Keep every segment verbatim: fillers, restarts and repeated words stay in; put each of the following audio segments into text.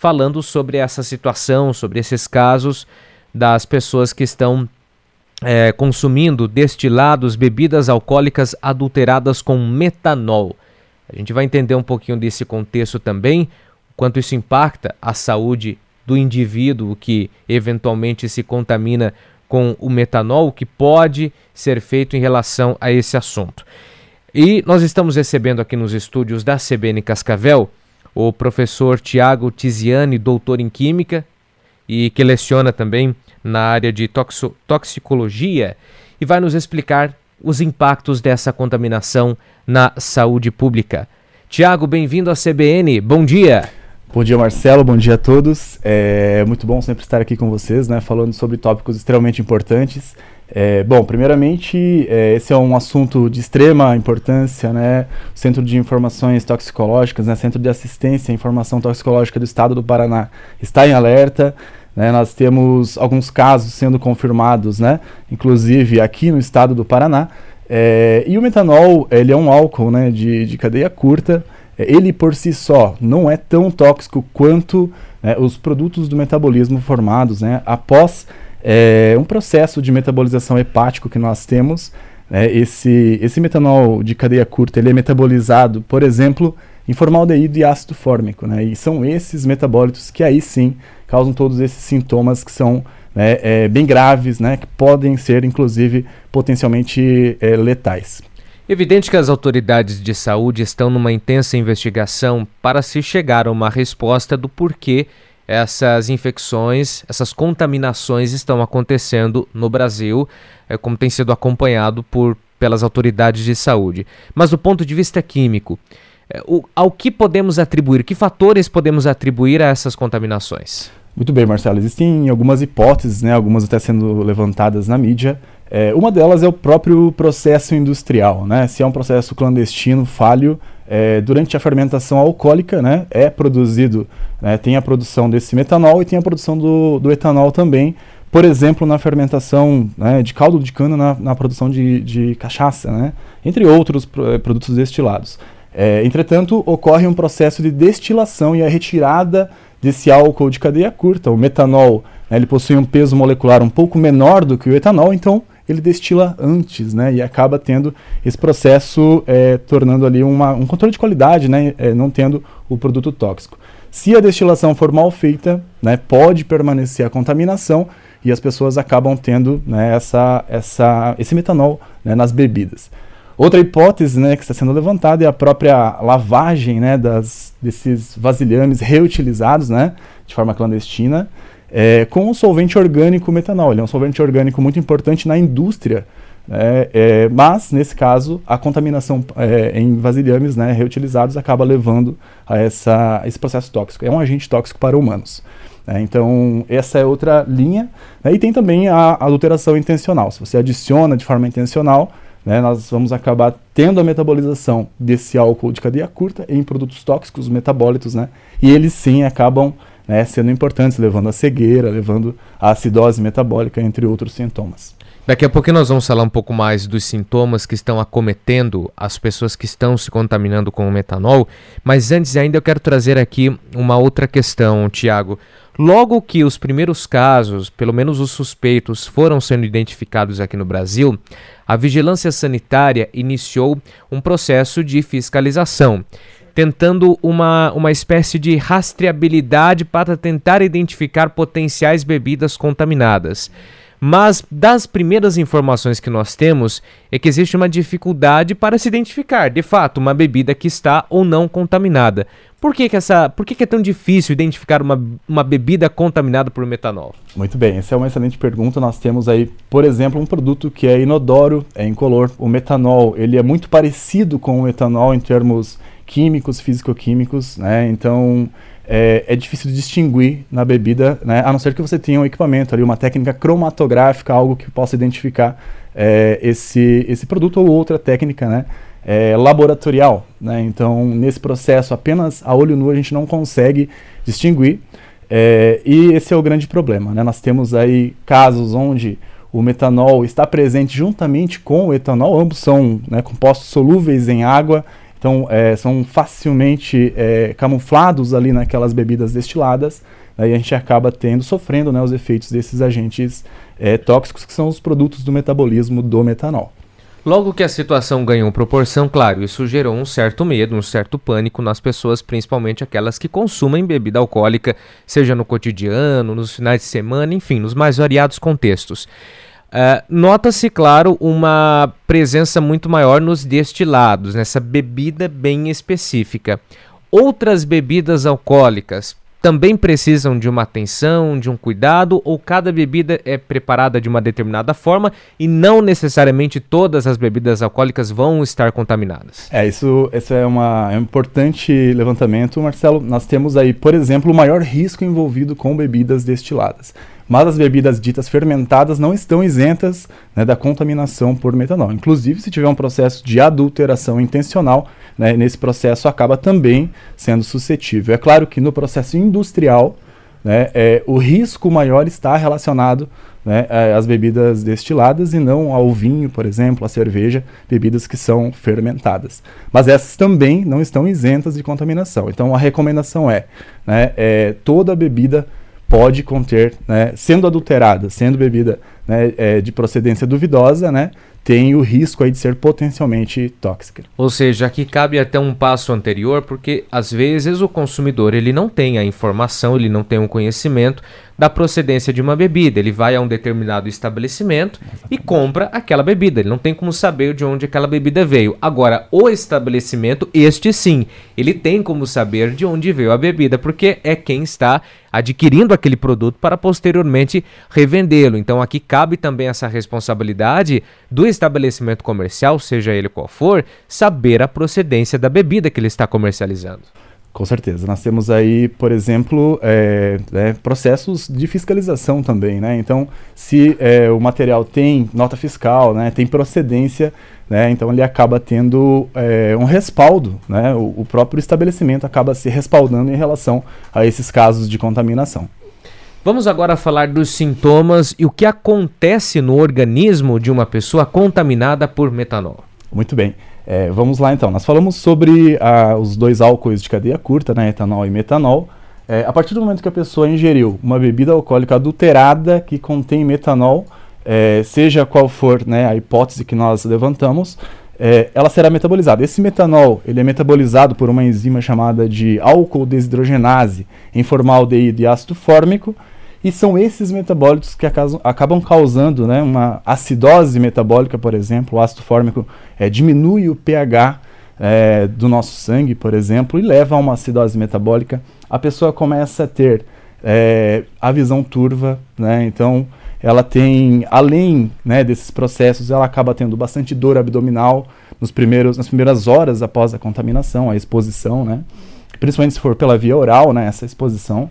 falando sobre essa situação, sobre esses casos das pessoas que estão é, consumindo destilados, bebidas alcoólicas adulteradas com metanol. A gente vai entender um pouquinho desse contexto também, o quanto isso impacta a saúde do indivíduo que eventualmente se contamina com o metanol, o que pode ser feito em relação a esse assunto. E nós estamos recebendo aqui nos estúdios da C B N Cascavel o professor Tiago Tiziani, doutor em Química, e que leciona também na área de toxo- toxicologia, e vai nos explicar os impactos dessa contaminação na saúde pública. Tiago, bem-vindo à C B N, bom dia! Bom dia, Marcelo, bom dia a todos. É muito bom sempre estar aqui com vocês, né, falando sobre tópicos extremamente importantes. É, bom, primeiramente, é, esse é um assunto de extrema importância, né? O Centro de Informações Toxicológicas, né, Centro de Assistência à Informação Toxicológica do Estado do Paraná está em alerta, né? Nós temos alguns casos sendo confirmados, né, inclusive aqui no Estado do Paraná. É, e o metanol, ele é um álcool, né, de, de cadeia curta. Ele por si só não é tão tóxico quanto, né, os produtos do metabolismo formados, né, após é, um processo de metabolização hepático que nós temos. Né, esse, esse metanol de cadeia curta, ele é metabolizado, por exemplo, em formaldeído e ácido fórmico, né, e são esses metabólitos que aí sim causam todos esses sintomas que são, né, é, bem graves, né, que podem ser inclusive potencialmente é, letais. Evidente que as autoridades de saúde estão numa intensa investigação para se chegar a uma resposta do porquê essas infecções, essas contaminações estão acontecendo no Brasil, é, como tem sido acompanhado por, pelas autoridades de saúde. Mas do ponto de vista químico, é, o, ao que podemos atribuir, que fatores podemos atribuir a essas contaminações? Muito bem, Marcelo. Existem algumas hipóteses, né, algumas até sendo levantadas na mídia. É, uma delas é o próprio processo industrial, né? Se é um processo clandestino, falho, é, durante a fermentação alcoólica, né, é produzido, né, tem a produção desse metanol e tem a produção do, do etanol também, por exemplo, na fermentação, né, de caldo de cana, na, na produção de, de cachaça, né, entre outros pro, produtos destilados. É, entretanto, ocorre um processo de destilação e a retirada desse álcool de cadeia curta. O metanol, né, ele possui um peso molecular um pouco menor do que o etanol, então ele destila antes, né, e acaba tendo esse processo, é, tornando ali uma, um controle de qualidade, né, é, não tendo o produto tóxico. Se a destilação for mal feita, né, pode permanecer a contaminação e as pessoas acabam tendo, né, essa, essa, esse metanol, né, nas bebidas. Outra hipótese, né, que está sendo levantada é a própria lavagem, né, das, desses vasilhames reutilizados, né, de forma clandestina, é, com o solvente orgânico metanol. Ele é um solvente orgânico muito importante na indústria, né, é, mas, nesse caso, a contaminação é, em vasilhames, né, reutilizados acaba levando a, essa, a esse processo tóxico. É um agente tóxico para humanos. É, então, essa é outra linha. Né, e tem também a adulteração intencional. Se você adiciona de forma intencional, né, nós vamos acabar tendo a metabolização desse álcool de cadeia curta em produtos tóxicos, metabólitos, né, e eles sim acabam, né, sendo importantes, levando à cegueira, levando à acidose metabólica, entre outros sintomas. Daqui a pouco nós vamos falar um pouco mais dos sintomas que estão acometendo as pessoas que estão se contaminando com o metanol, mas antes ainda eu quero trazer aqui uma outra questão, Tiago. Logo que os primeiros casos, pelo menos os suspeitos, foram sendo identificados aqui no Brasil, a Vigilância Sanitária iniciou um processo de fiscalização, tentando uma, uma espécie de rastreabilidade para tentar identificar potenciais bebidas contaminadas. Mas das primeiras informações que nós temos é que existe uma dificuldade para se identificar, de fato, uma bebida que está ou não contaminada. Por que que, essa, por que que é tão difícil identificar uma, uma bebida contaminada por metanol? Muito bem, essa é uma excelente pergunta. Nós temos aí, por exemplo, um produto que é inodoro, é incolor. O metanol, ele é muito parecido com o etanol em termos químicos, físico-químicos, né? Então é, é difícil de distinguir na bebida, né? A não ser que você tenha um equipamento ali, uma técnica cromatográfica, algo que possa identificar é, esse, esse produto, ou outra técnica, né? É, laboratorial, né? Então, nesse processo, apenas a olho nu a gente não consegue distinguir, é, e esse é o grande problema, né? Nós temos aí casos onde o metanol está presente juntamente com o etanol, ambos são, né, compostos solúveis em água, Então, é, são facilmente é, camuflados ali naquelas bebidas destiladas, aí a gente acaba tendo, sofrendo, né, os efeitos desses agentes é, tóxicos, que são os produtos do metabolismo do metanol. Logo que a situação ganhou proporção, claro, isso gerou um certo medo, um certo pânico nas pessoas, principalmente aquelas que consumem bebida alcoólica, seja no cotidiano, nos finais de semana, enfim, nos mais variados contextos. Uh, nota-se, claro, uma presença muito maior nos destilados, nessa bebida bem específica. Outras bebidas alcoólicas também precisam de uma atenção, de um cuidado, ou cada bebida é preparada de uma determinada forma e não necessariamente todas as bebidas alcoólicas vão estar contaminadas? É, isso, isso é, uma, é um importante levantamento, Marcelo. Nós temos aí, por exemplo, o maior risco envolvido com bebidas destiladas. Mas as bebidas ditas fermentadas não estão isentas, né, da contaminação por metanol. Inclusive, se tiver um processo de adulteração intencional, né, nesse processo acaba também sendo suscetível. É claro que no processo industrial, né, é, o risco maior está relacionado, né, às bebidas destiladas e não ao vinho, por exemplo, à cerveja, bebidas que são fermentadas. Mas essas também não estão isentas de contaminação. Então, a recomendação é, né, é toda bebida pode conter, né, sendo adulterada, sendo bebida, né, é, de procedência duvidosa, né, tem o risco aí de ser potencialmente tóxica. Ou seja, aqui cabe até um passo anterior, porque às vezes o consumidor ele não tem a informação, ele não tem um conhecimento da procedência de uma bebida. Ele vai a um determinado estabelecimento Exatamente. E compra aquela bebida. Ele não tem como saber de onde aquela bebida veio. Agora, o estabelecimento, este sim, ele tem como saber de onde veio a bebida, porque é quem está adquirindo aquele produto para posteriormente revendê-lo. Então aqui cabe também essa responsabilidade do estabelecimento comercial, seja ele qual for, saber a procedência da bebida que ele está comercializando. Com certeza. Nós temos aí, por exemplo, é, é, processos de fiscalização também, né? Então, se é, o material tem nota fiscal, né, tem procedência, né, então ele acaba tendo é, um respaldo, né? O, o próprio estabelecimento acaba se respaldando em relação a esses casos de contaminação. Vamos agora falar dos sintomas e o que acontece no organismo de uma pessoa contaminada por metanol. Muito bem. É, vamos lá então, nós falamos sobre ah, os dois álcoois de cadeia curta, né, etanol e metanol. É, a partir do momento que a pessoa ingeriu uma bebida alcoólica adulterada que contém metanol, é, seja qual for, né, a hipótese que nós levantamos, é, ela será metabolizada. Esse metanol ele é metabolizado por uma enzima chamada de álcool desidrogenase em formaldeído e ácido fórmico, e são esses metabólitos que acabam causando, né, uma acidose metabólica, por exemplo. O ácido fórmico é, diminui o pH é, do nosso sangue, por exemplo, e leva a uma acidose metabólica. A pessoa começa a ter é, a visão turva, né, então ela tem, além, né, desses processos, ela acaba tendo bastante dor abdominal nos primeiros, nas primeiras horas após a contaminação, a exposição, né, principalmente se for pela via oral, né, essa exposição.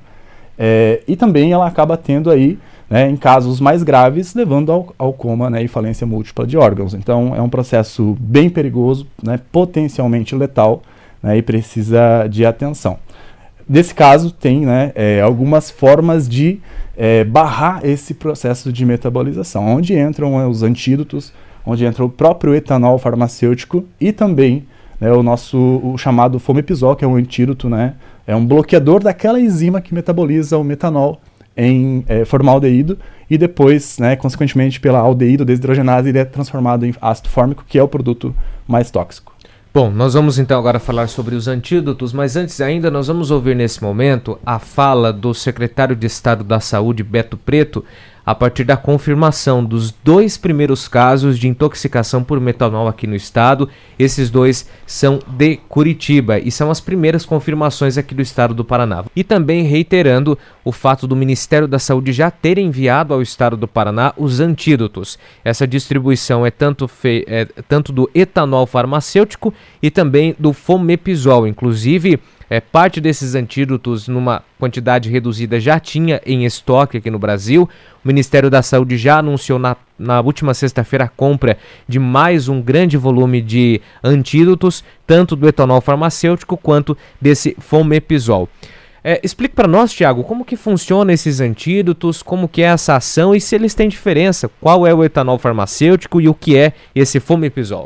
É, e também ela acaba tendo aí, né, em casos mais graves, levando ao, ao coma, né, e falência múltipla de órgãos. Então é um processo bem perigoso, né, potencialmente letal, né, e precisa de atenção. Nesse caso tem, né, é, algumas formas de é, barrar esse processo de metabolização, onde entram é, os antídotos, onde entra o próprio etanol farmacêutico e também, né, o nosso o chamado fomepizol, que é um antídoto, né, é um bloqueador daquela enzima que metaboliza o metanol em é, formaldeído e depois, né, consequentemente, pela aldeído desidrogenase, ele é transformado em ácido fórmico, que é o produto mais tóxico. Bom, nós vamos então agora falar sobre os antídotos, mas antes ainda nós vamos ouvir nesse momento a fala do secretário de Estado da Saúde, Beto Preto, a partir da confirmação dos dois primeiros casos de intoxicação por metanol aqui no estado. Esses dois são de Curitiba e são as primeiras confirmações aqui do estado do Paraná. E também reiterando o fato do Ministério da Saúde já ter enviado ao estado do Paraná os antídotos. Essa distribuição é tanto, fe... é tanto do etanol farmacêutico e também do fomepizol. Inclusive, É, parte desses antídotos, numa quantidade reduzida, já tinha em estoque aqui no Brasil. O Ministério da Saúde já anunciou na, na última sexta-feira a compra de mais um grande volume de antídotos, tanto do etanol farmacêutico quanto desse fomepizol. É, explique para nós, Tiago, como que funciona esses antídotos, como que é essa ação e se eles têm diferença. Qual é o etanol farmacêutico e o que é esse fomepizol?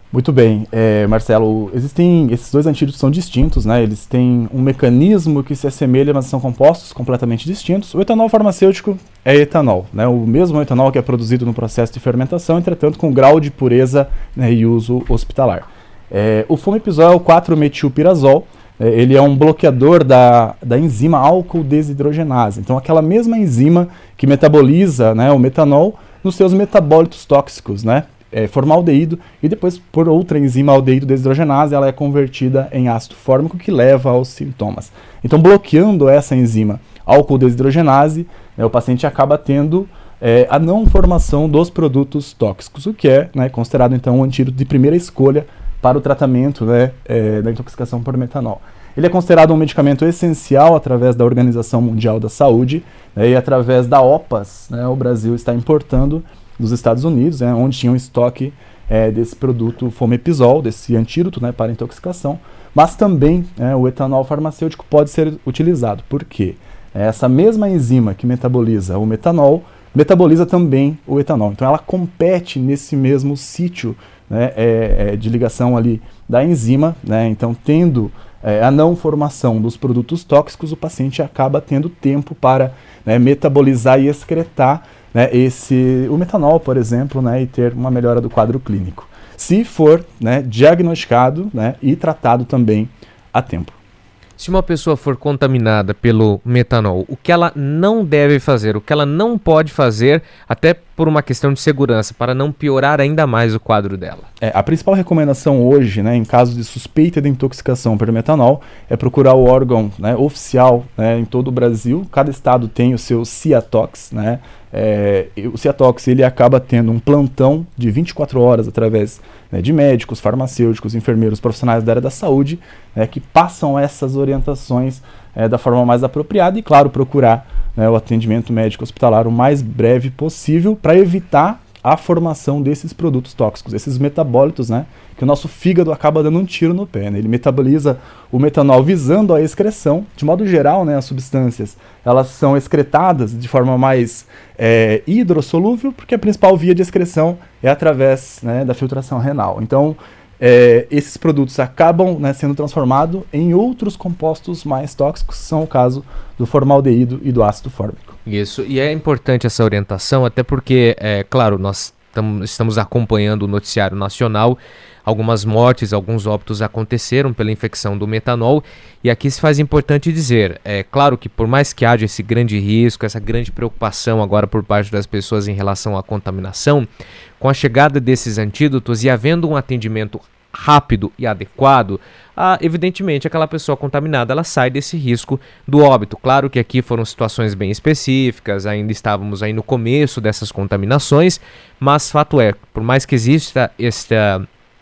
Muito bem, é, Marcelo, existem, esses dois antídotos são distintos, né? Eles têm um mecanismo que se assemelha, mas são compostos completamente distintos. O etanol farmacêutico é etanol, né? O mesmo etanol que é produzido no processo de fermentação, entretanto com grau de pureza, né, e uso hospitalar. É, o fomepizol é o quatro metilpirazol, é, ele é um bloqueador da, da enzima álcool desidrogenase. Então aquela mesma enzima que metaboliza, né, o metanol nos seus metabólitos tóxicos, né? É, formaldeído, e depois por outra enzima aldeído desidrogenase, ela é convertida em ácido fórmico que leva aos sintomas. Então, bloqueando essa enzima álcool desidrogenase, né, o paciente acaba tendo é, a não formação dos produtos tóxicos, o que é, né, considerado então um antídoto de primeira escolha para o tratamento, né, é, da intoxicação por metanol. Ele é considerado um medicamento essencial através da Organização Mundial da Saúde, né, e através da OPAS, né, o Brasil está importando dos Estados Unidos, né, onde tinha um estoque é, desse produto fomepizol, desse antídoto, né, para intoxicação, mas também é, o etanol farmacêutico pode ser utilizado. Por quê? Essa mesma enzima que metaboliza o metanol, metaboliza também o etanol. Então ela compete nesse mesmo sítio, né, é, é, de ligação ali da enzima, né, então tendo é, a não formação dos produtos tóxicos, o paciente acaba tendo tempo para, né, metabolizar e excretar, né, esse, o metanol, por exemplo, né, e ter uma melhora do quadro clínico, se for, né, diagnosticado, né, e tratado também a tempo. Se uma pessoa for contaminada pelo metanol, o que ela não deve fazer, o que ela não pode fazer, até por uma questão de segurança, para não piorar ainda mais o quadro dela? É, a principal recomendação hoje, né, em caso de suspeita de intoxicação por metanol, é procurar o órgão, né, oficial, né, em todo o Brasil. Cada estado tem o seu CIATOX, né, é, o CIATOX ele acaba tendo um plantão de vinte e quatro horas através, né, de médicos, farmacêuticos, enfermeiros, profissionais da área da saúde, né, que passam essas orientações é, da forma mais apropriada e, claro, procurar, né, o atendimento médico hospitalar o mais breve possível para evitar a formação desses produtos tóxicos, esses metabólitos, né, que o nosso fígado acaba dando um tiro no pé, né? Ele metaboliza o metanol visando a excreção. De modo geral, né, as substâncias elas são excretadas de forma mais é, hidrossolúvel, porque a principal via de excreção é através, né, da filtração renal. Então, é, esses produtos acabam, né, sendo transformados em outros compostos mais tóxicos, que são o caso do formaldeído e do ácido fórmico. Isso, e é importante essa orientação, até porque, é claro, nós tam, estamos acompanhando o noticiário nacional. Algumas mortes, alguns óbitos aconteceram pela infecção do metanol, e aqui se faz importante dizer, é claro que por mais que haja esse grande risco, essa grande preocupação agora por parte das pessoas em relação à contaminação, com a chegada desses antídotos e havendo um atendimento rápido e adequado, ah, evidentemente aquela pessoa contaminada ela sai desse risco do óbito. Claro que aqui foram situações bem específicas, ainda estávamos aí no começo dessas contaminações, mas fato é, por mais que exista esta...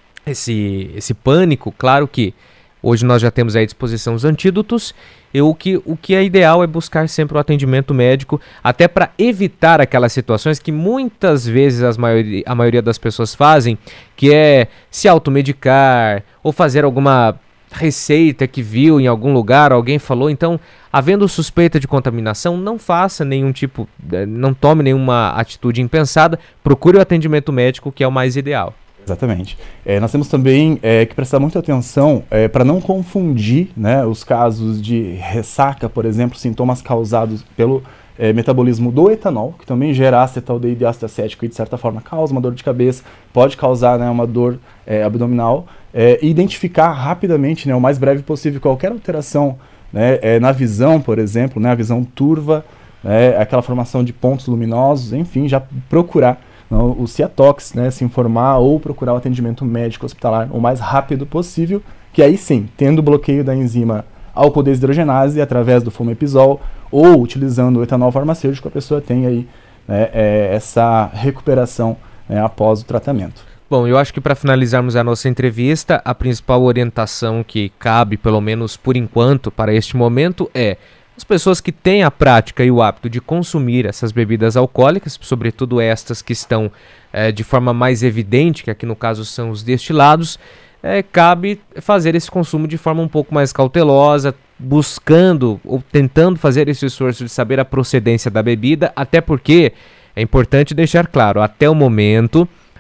Esse, esse pânico, claro que hoje nós já temos à disposição os antídotos, e o que, o que é ideal é buscar sempre o atendimento médico, até para evitar aquelas situações que muitas vezes as maioria, a maioria das pessoas fazem, que é se automedicar ou fazer alguma receita que viu em algum lugar, alguém falou. Então, havendo suspeita de contaminação, não faça nenhum tipo, não tome nenhuma atitude impensada, procure o atendimento médico, que é o mais ideal. Exatamente. É, nós temos também é, que prestar muita atenção é, para não confundir, né, os casos de ressaca, por exemplo, sintomas causados pelo é, metabolismo do etanol, que também gera acetaldeído e ácido acético e de certa forma causa uma dor de cabeça, pode causar, né, uma dor é, abdominal, é, e identificar rapidamente, né, o mais breve possível qualquer alteração, né, é, na visão, por exemplo, né, a visão turva, né, aquela formação de pontos luminosos, enfim, já procurar Não, o CIATOX, né, se informar ou procurar o atendimento médico hospitalar o mais rápido possível, que aí sim, tendo bloqueio da enzima álcool desidrogenase através do fomepizol ou utilizando o etanol farmacêutico, a pessoa tem aí, né, é, essa recuperação, né, após o tratamento. Bom, eu acho que para finalizarmos a nossa entrevista, a principal orientação que cabe, pelo menos por enquanto, para este momento é: as pessoas que têm a prática e o hábito de consumir essas bebidas alcoólicas, sobretudo estas que estão é, de forma mais evidente, que aqui no caso são os destilados, é, cabe fazer esse consumo de forma um pouco mais cautelosa, buscando ou tentando fazer esse esforço de saber a procedência da bebida, até porque é importante deixar claro, até o momento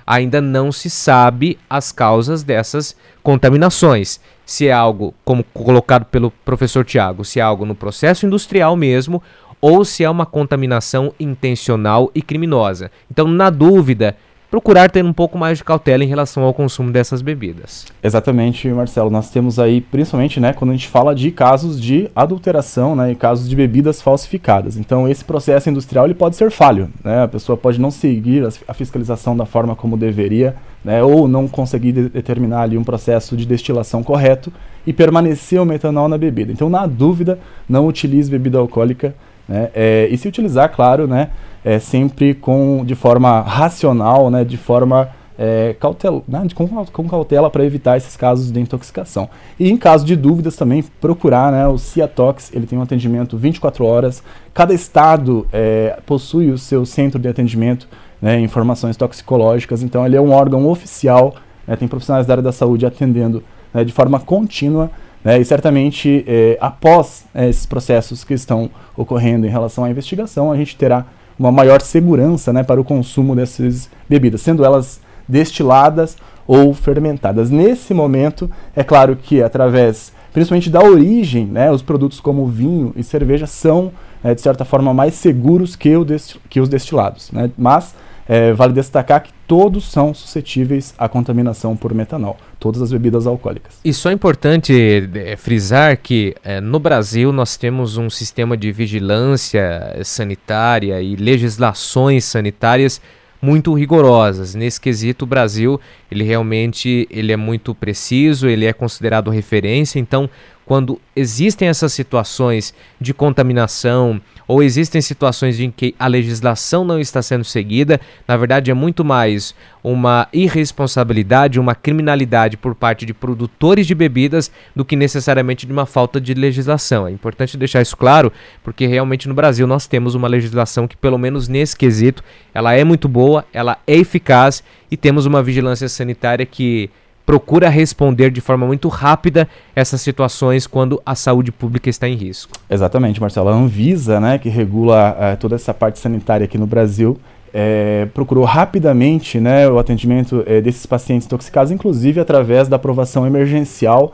ainda não se sabe as causas dessas contaminações. Se é algo, como colocado pelo professor Tiago, se é algo no processo industrial mesmo, ou se é uma contaminação intencional e criminosa. Então, na dúvida, procurar ter um pouco mais de cautela em relação ao consumo dessas bebidas. Exatamente, Marcelo. Nós temos aí, principalmente, né, quando a gente fala de casos de adulteração, né, e casos de bebidas falsificadas. Então, esse processo industrial ele pode ser falho, né? A pessoa pode não seguir a fiscalização da forma como deveria, né, ou não conseguir de- determinar ali um processo de destilação correto e permanecer o metanol na bebida. Então, na dúvida, não utilize bebida alcoólica, né, é, e se utilizar, claro, né, é, sempre com, de forma racional, né, de forma é, cautela, né, de, com, com cautela para evitar esses casos de intoxicação. E em caso de dúvidas também, procurar, né, o Ciatox, ele tem um atendimento vinte e quatro horas, cada estado é, possui o seu centro de atendimento, né, informações toxicológicas, então ele é um órgão oficial, né, tem profissionais da área da saúde atendendo, né, de forma contínua, né, e certamente é, após é, esses processos que estão ocorrendo em relação à investigação, a gente terá uma maior segurança, né, para o consumo dessas bebidas, sendo elas destiladas ou fermentadas. Nesse momento, é claro que através, principalmente da origem, né, os produtos como vinho e cerveja são, é, de certa forma, mais seguros que, o desti- que os destilados, né, mas é, vale destacar que todos são suscetíveis à contaminação por metanol, todas as bebidas alcoólicas. E só é importante é, frisar que é, no Brasil nós temos um sistema de vigilância sanitária e legislações sanitárias muito rigorosas. Nesse quesito, o Brasil ele realmente ele é muito preciso, ele é considerado referência. Então, quando existem essas situações de contaminação ou existem situações em que a legislação não está sendo seguida, na verdade é muito mais uma irresponsabilidade, uma criminalidade por parte de produtores de bebidas do que necessariamente de uma falta de legislação. É importante deixar isso claro, porque realmente no Brasil nós temos uma legislação que, pelo menos nesse quesito, ela é muito boa, ela é eficaz e temos uma vigilância sanitária que procura responder de forma muito rápida essas situações quando a saúde pública está em risco. Exatamente, Marcelo. A Anvisa, né, que regula uh, toda essa parte sanitária aqui no Brasil, é, procurou rapidamente, né, o atendimento é, desses pacientes intoxicados, inclusive através da aprovação emergencial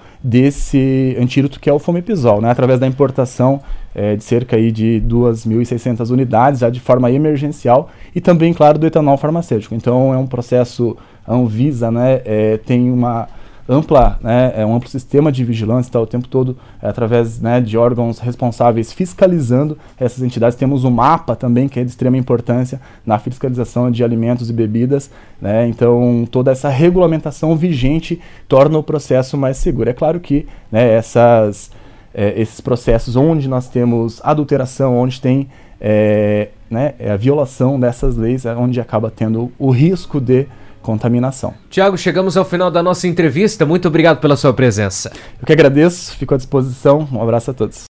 desse antídoto que é o Fomepizol, né, através da importação é, de cerca aí, de duas mil e seiscentas unidades, já de forma emergencial, e também, claro, do etanol farmacêutico. Então é um processo, a Anvisa, né, é, tem uma ampla, né, é um amplo sistema de vigilância, está o tempo todo é, através, né, de órgãos responsáveis fiscalizando essas entidades. Temos o MAPA também, que é de extrema importância na fiscalização de alimentos e bebidas, né, então toda essa regulamentação vigente torna o processo mais seguro. É claro que, né, essas, é, esses processos onde nós temos adulteração, onde tem é, né, a violação dessas leis, é onde acaba tendo o risco de contaminação. Tiago, chegamos ao final da nossa entrevista. Muito obrigado pela sua presença. Eu que agradeço, fico à disposição. Um abraço a todos.